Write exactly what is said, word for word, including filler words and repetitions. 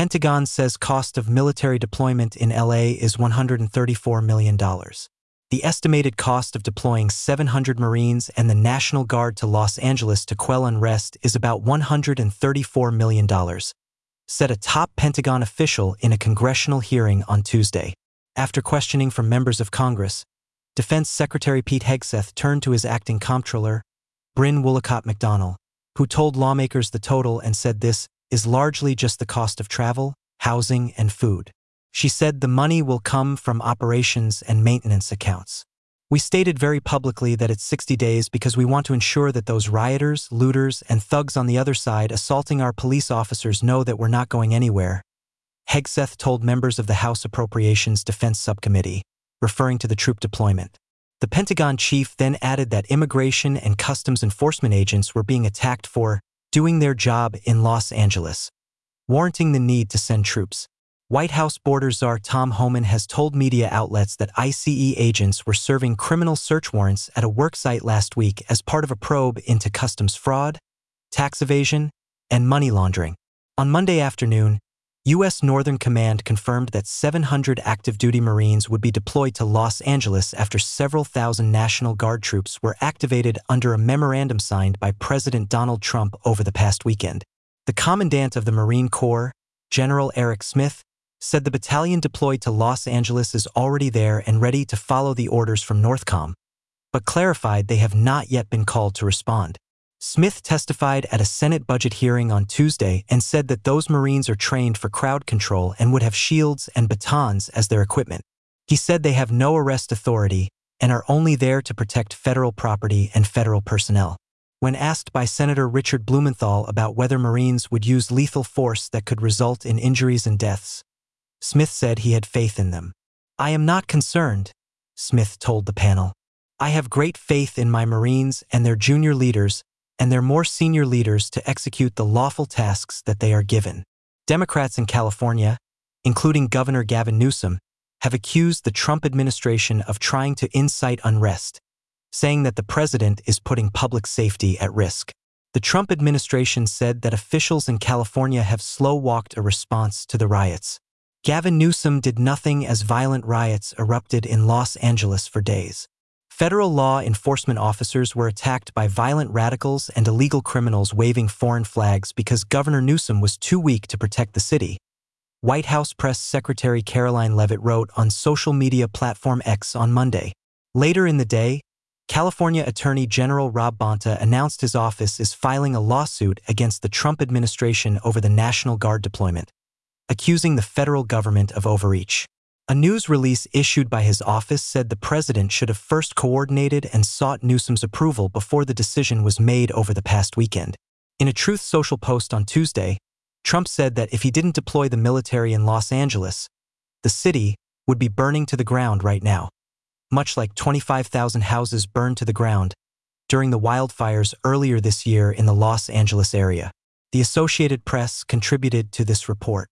Pentagon says cost of military deployment in L A is one hundred thirty-four million dollars. The estimated cost of deploying seven hundred Marines and the National Guard to Los Angeles to quell unrest is about one hundred thirty-four million dollars, said a top Pentagon official in a congressional hearing on Tuesday. After questioning from members of Congress, Defense Secretary Pete Hegseth turned to his acting comptroller, Bryn Woolacott-McDonnell, who told lawmakers the total and said this is largely just the cost of travel, housing, and food. She said the money will come from operations and maintenance accounts. We stated very publicly that it's sixty days because we want to ensure that those rioters, looters, and thugs on the other side assaulting our police officers know that we're not going anywhere, Hegseth told members of the House Appropriations Defense Subcommittee, referring to the troop deployment. The Pentagon chief then added that immigration and customs enforcement agents were being attacked for doing their job in Los Angeles, warranting the need to send troops. White House border czar Tom Homan has told media outlets that ICE agents were serving criminal search warrants at a worksite last week as part of a probe into customs fraud, tax evasion, and money laundering. On Monday afternoon, U S Northern Command confirmed that seven hundred active-duty Marines would be deployed to Los Angeles after several thousand National Guard troops were activated under a memorandum signed by President Donald Trump over the past weekend. The Commandant of the Marine Corps, General Eric Smith, said the battalion deployed to Los Angeles is already there and ready to follow the orders from Northcom, but clarified they have not yet been called to respond. Smith testified at a Senate budget hearing on Tuesday and said that those Marines are trained for crowd control and would have shields and batons as their equipment. He said they have no arrest authority and are only there to protect federal property and federal personnel. When asked by Senator Richard Blumenthal about whether Marines would use lethal force that could result in injuries and deaths, Smith said he had faith in them. "I am not concerned," Smith told the panel. "I have great faith in my Marines and their junior leaders and their more senior leaders to execute the lawful tasks that they are given." Democrats in California, including Governor Gavin Newsom, have accused the Trump administration of trying to incite unrest, saying that the president is putting public safety at risk. The Trump administration said that officials in California have slow-walked a response to the riots. Gavin Newsom did nothing as violent riots erupted in Los Angeles for days. Federal law enforcement officers were attacked by violent radicals and illegal criminals waving foreign flags because Governor Newsom was too weak to protect the city. White House Press Secretary Caroline Leavitt wrote on social media platform X on Monday. Later in the day, California Attorney General Rob Bonta announced his office is filing a lawsuit against the Trump administration over the National Guard deployment, accusing the federal government of overreach. A news release issued by his office said the president should have first coordinated and sought Newsom's approval before the decision was made over the past weekend. In a Truth Social post on Tuesday, Trump said that if he didn't deploy the military in Los Angeles, the city would be burning to the ground right now, much like twenty-five thousand houses burned to the ground during the wildfires earlier this year in the Los Angeles area. The Associated Press contributed to this report.